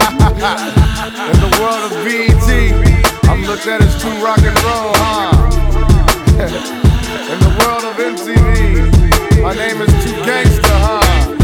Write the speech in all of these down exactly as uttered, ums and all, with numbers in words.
In the world of B E T, I'm looked at as too rock and roll, huh? In the world of M T V, my name is too gangsta, huh?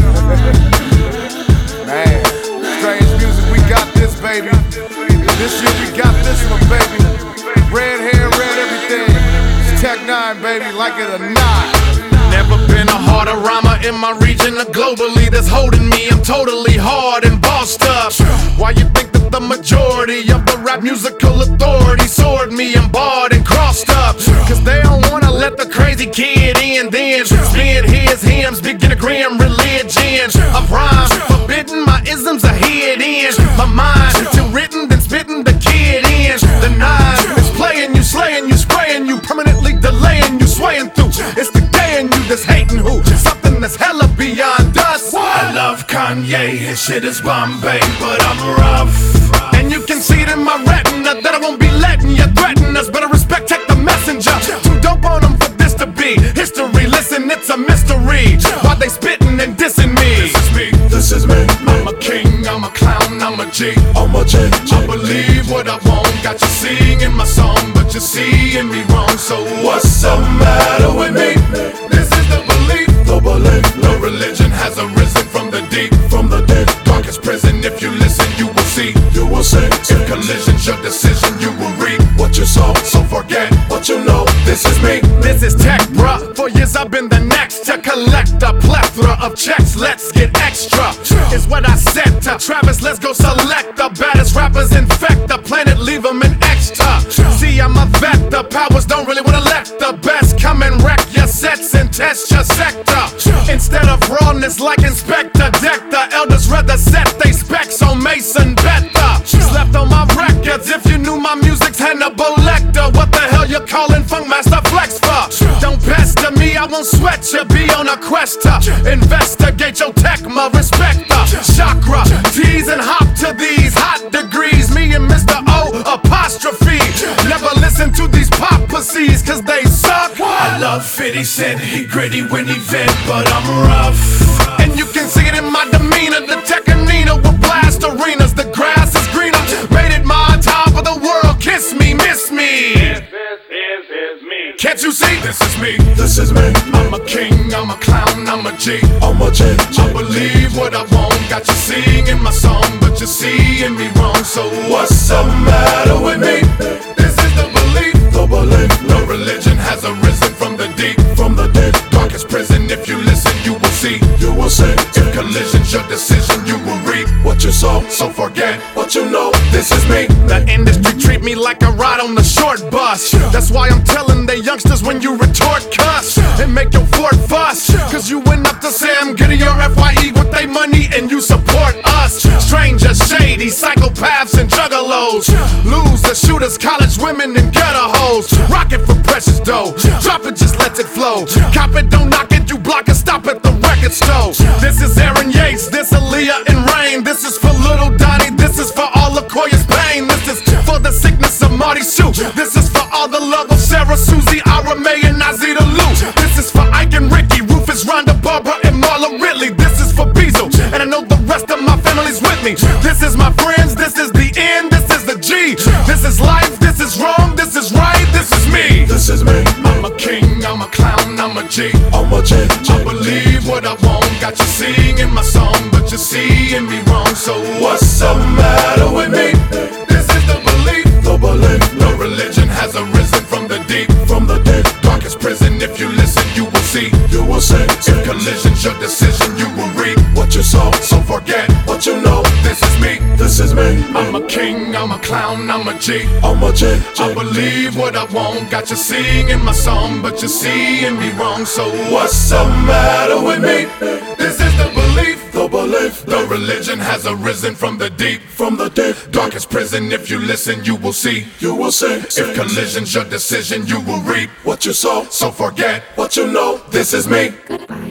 Man, strange music, we got this, baby. This year we got this one, baby. Red hair, red everything. It's Tech Nine, baby, like it or not. Never been a harder rhymer in my region or globally that's holding me. I'm totally hard and bossed up. Why you think that the majority of the rap musical authority sword me and barred and crossed up? Cause they don't wanna let the crazy kid in. Then spin his hymns, begin a grim religion of rhyme. Forbidden, my isms are hid in my mind. Till written, then spitting the kid in. The nine is playing you, slaying you, spraying you, permanently delaying you, swaying through. It's the gay in you that's hating who? Something that's hella beyond us. I love Kanye, his shit is Bombay, but I'm rough. And you can see it in my retina that I won't be letting you threaten us. Better respect, check the messenger. Too dope on them for this to be history. Listen, it's a mystery. Why they spitting and dissing me? This is me, this is me. I'm a king, I'm a clown, I'm a G. I'm a G. I believe what I want. Got you singing my song, but you're seeing me wrong. So what's the matter with me? This is the belief. The belief. No religion has arisen from the deep. From the deep. Darkest prison. If you listen, you will see. You will see. If collision's your decision, you will reap what you saw. So forget what you know. This is me. This is Tech, bruh. For years I've been the next to collect a plethora of checks. Let's get extra. Is what I said to Travis. Let's go select the baddest rappers. Infect the planet. Leave them in extra. See, I'm a vet. The powers don't really wanna let the best come and wreck your sets and test your sector. Instead of rawness like Inspector Deck, the elders rather set they specs on Mason Better. Slept on my records. If you knew my music's Hannibal Lecter, what the hell you calling Funkmaster Flex for? Don't pester me, I won't sweat you. Be on a quest to investigate your tech, my respecter. Chakra, tease and hop to these hot degrees. Me and Mister O apostrophe. Never listen to these pop pussies, cause they suck. I love fifty Cent, he gritty when he vent, but I'm rough. And you can see it in my demeanor. The Tekanina will blast arenas. The grass is greener. Made it my top of the world. Kiss me, miss me. This is, this is me. Can't you see? This is me. This is me. I'm a king, I'm a clown, I'm a G. I'm a G. I believe what I want. Got you singing my song, but you're seeing me wrong. So what's the matter with me? This is the belief. The belief. No religion has arisen from the deep. From the deep. Darkest prison. If you listen, you will see. You will see. If collision's your decision, you will reap what you saw. So forget what you know. This is me. The industry treat me like a ride on the short bus. That's why I'm telling the youngsters when you retort cuss and make your fort fuss. Cause you went up to Sam Goody or F Y E with they money and you support us. Strangers, shady, psychopaths and juggalos. Losers, shooters, college women and gutter hoes. Rock it for precious dough. Drop it, just let it flow. Cop it, don't knock it, you block it, stop at the record store. This is Aaron Yates, this Aaliyah and Rain. This is for Little Donnie, this is for all of Koya's pain. This is for the sickness of Marty Sue. This is for all the love of Sarah, Susie, Ira Mae, and Nazita Lou. This is for Ike and Ricky, Rufus, Rhonda, Barbara, and Marla Ridley. This is for Beazle, and I know the rest of my family's with me. This is my friends, this is the end, this is the G. This is life, this is wrong, this is right, this is me. This is me. I'm a king, I'm a clown, I'm a G. I'm a G. I believe what I want. Got you singing my song, but you're seeing me wrong. So what's the matter with me? This is the belief. The belief. No religion has arisen from the deep. From the deep. Darkest prison. If you listen, you will see. You will see. If collision's your decision, you will reap what you saw. So forget what you know. This is me. This is me. I'm a king, I'm a clown, I'm a G. I'm a G. I believe what I want. Got you singing my song, but you're seeing me wrong. So what's the matter with me? This is the belief. The belief. No religion has arisen from the deep. From the deep. Darkest prison. If you listen, you will see. You will see. If collision's your decision, you will reap what you saw. So forget what you know. This is me. Goodbye.